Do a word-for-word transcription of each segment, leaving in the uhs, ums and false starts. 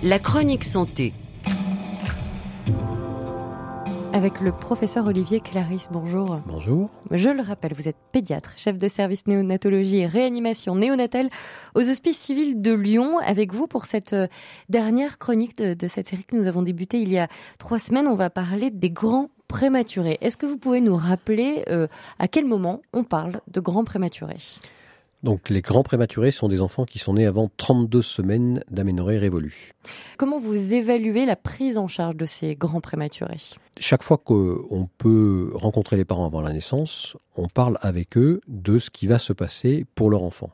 La chronique santé. Avec le professeur Olivier Clarisse, bonjour. Bonjour. Je le rappelle, vous êtes pédiatre, chef de service néonatologie et réanimation néonatale aux Hospices civils de Lyon. Avec vous pour cette dernière chronique de, de cette série que nous avons débutée il y a trois semaines, on va parler des grands prématurés. Est-ce que vous pouvez nous rappeler euh, à quel moment on parle de grands prématurés ? Donc les grands prématurés sont des enfants qui sont nés avant trente-deux semaines d'aménorrhée révolue. Comment vous évaluez la prise en charge de ces grands prématurés ? Chaque fois qu'on peut rencontrer les parents avant la naissance, on parle avec eux de ce qui va se passer pour leur enfant.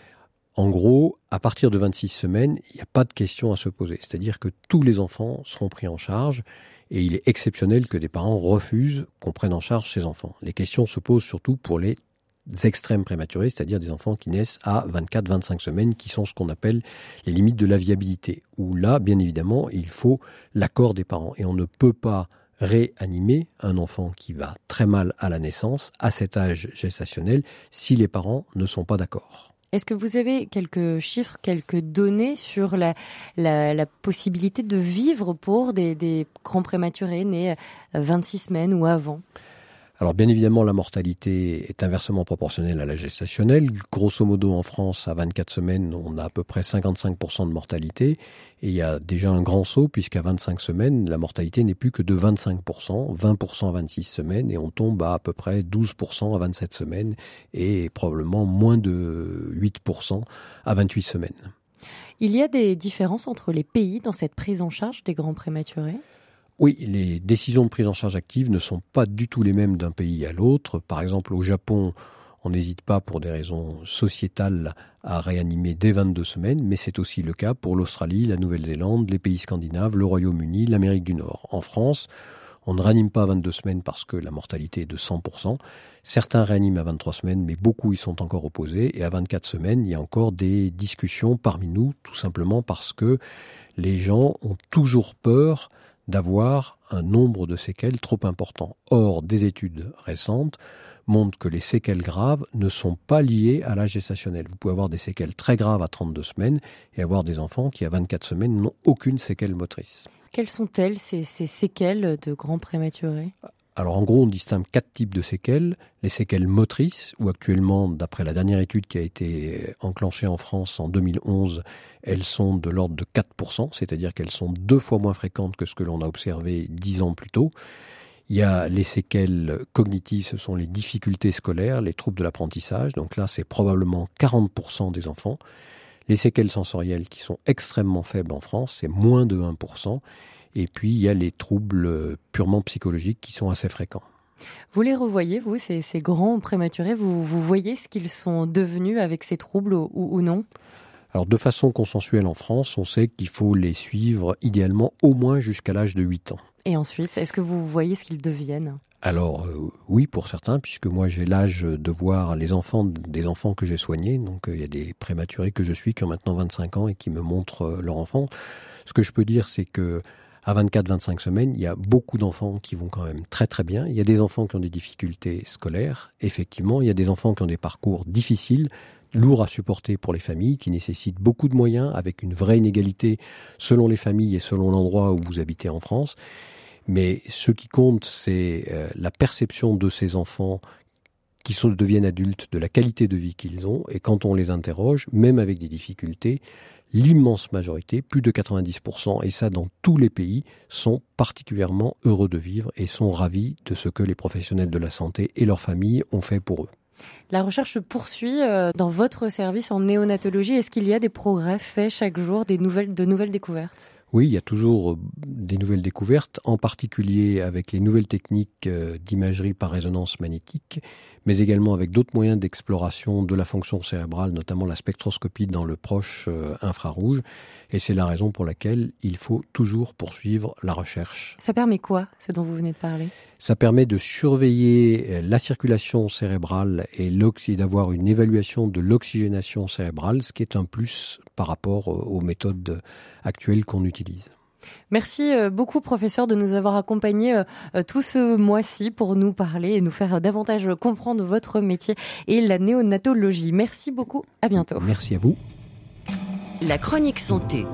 En gros, à partir de vingt-six semaines, il n'y a pas de question à se poser. C'est-à-dire que tous les enfants seront pris en charge et il est exceptionnel que des parents refusent qu'on prenne en charge ces enfants. Les questions se posent surtout pour les extrêmes prématurés, c'est-à-dire des enfants qui naissent à vingt-quatre à vingt-cinq semaines, qui sont ce qu'on appelle les limites de la viabilité. Où là, bien évidemment, il faut l'accord des parents. Et on ne peut pas réanimer un enfant qui va très mal à la naissance, à cet âge gestationnel, si les parents ne sont pas d'accord. Est-ce que vous avez quelques chiffres, quelques données sur la, la, la possibilité de vivre pour des, des grands prématurés nés vingt-six semaines ou avant ? Alors bien évidemment, la mortalité est inversement proportionnelle à la gestationnelle. Grosso modo, en France, à vingt-quatre semaines, on a à peu près cinquante-cinq pour cent de mortalité. Et il y a déjà un grand saut, puisqu'à vingt-cinq semaines, la mortalité n'est plus que de vingt-cinq pour cent, vingt pour cent à vingt-six semaines, et on tombe à à peu près douze pour cent à vingt-sept semaines, et probablement moins de huit pour cent à vingt-huit semaines. Il y a des différences entre les pays dans cette prise en charge des grands prématurés ? Oui, les décisions de prise en charge active ne sont pas du tout les mêmes d'un pays à l'autre. Par exemple, au Japon, on n'hésite pas pour des raisons sociétales à réanimer dès vingt-deux semaines, mais c'est aussi le cas pour l'Australie, la Nouvelle-Zélande, les pays scandinaves, le Royaume-Uni, l'Amérique du Nord. En France, on ne réanime pas à vingt-deux semaines parce que la mortalité est de cent pour cent. Certains réaniment à vingt-trois semaines, mais beaucoup y sont encore opposés. Et à vingt-quatre semaines, il y a encore des discussions parmi nous, tout simplement parce que les gens ont toujours peur d'avoir un nombre de séquelles trop important. Or, des études récentes montrent que les séquelles graves ne sont pas liées à l'âge gestationnel. Vous pouvez avoir des séquelles très graves à trente-deux semaines et avoir des enfants qui, à vingt-quatre semaines, n'ont aucune séquelle motrice. Quelles sont-elles, ces, ces séquelles de grands prématurés ? Alors en gros, on distingue quatre types de séquelles. Les séquelles motrices, où actuellement, d'après la dernière étude qui a été enclenchée en France en deux mille onze, elles sont de l'ordre de quatre pour cent, c'est-à-dire qu'elles sont deux fois moins fréquentes que ce que l'on a observé dix ans plus tôt. Il y a les séquelles cognitives, ce sont les difficultés scolaires, les troubles de l'apprentissage. Donc là, c'est probablement quarante pour cent des enfants. Les séquelles sensorielles qui sont extrêmement faibles en France, c'est moins de un pour cent. Et puis, il y a les troubles purement psychologiques qui sont assez fréquents. Vous les revoyez, vous, ces, ces grands prématurés, vous, vous voyez ce qu'ils sont devenus avec ces troubles ou, ou non ? Alors, de façon consensuelle en France, on sait qu'il faut les suivre idéalement au moins jusqu'à l'âge de huit ans. Et ensuite, est-ce que vous voyez ce qu'ils deviennent ? Alors, euh, oui, pour certains, puisque moi j'ai l'âge de voir les enfants des enfants que j'ai soignés. Donc, euh, il y a des prématurés que je suis qui ont maintenant vingt-cinq ans et qui me montrent euh, leur enfant. Ce que je peux dire, c'est que à vingt-quatre à vingt-cinq semaines, il y a beaucoup d'enfants qui vont quand même très très bien. Il y a des enfants qui ont des difficultés scolaires, effectivement. Il y a des enfants qui ont des parcours difficiles, lourds à supporter pour les familles, qui nécessitent beaucoup de moyens, avec une vraie inégalité selon les familles et selon l'endroit où vous habitez en France. Mais ce qui compte, c'est euh, la perception de ces enfants qui sont, deviennent adultes, de la qualité de vie qu'ils ont. Et quand on les interroge, même avec des difficultés, l'immense majorité, plus de quatre-vingt-dix pour cent, et ça dans tous les pays, sont particulièrement heureux de vivre et sont ravis de ce que les professionnels de la santé et leurs familles ont fait pour eux. La recherche se poursuit dans votre service en néonatologie. Est-ce qu'il y a des progrès faits chaque jour, des nouvelles, de nouvelles découvertes ? Oui, il y a toujours des nouvelles découvertes, en particulier avec les nouvelles techniques d'imagerie par résonance magnétique, mais également avec d'autres moyens d'exploration de la fonction cérébrale, notamment la spectroscopie dans le proche infrarouge. Et c'est la raison pour laquelle il faut toujours poursuivre la recherche. Ça permet quoi, ce dont vous venez de parler ? Ça permet de surveiller la circulation cérébrale et d'avoir une évaluation de l'oxygénation cérébrale, ce qui est un plus par rapport aux méthodes actuelles qu'on utilise. Merci beaucoup, professeur, de nous avoir accompagnés tout ce mois-ci pour nous parler et nous faire davantage comprendre votre métier et la néonatologie. Merci beaucoup, à bientôt. Merci à vous. La chronique santé,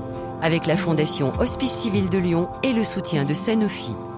avec la Fondation Hospice Civil de Lyon et le soutien de Sanofi.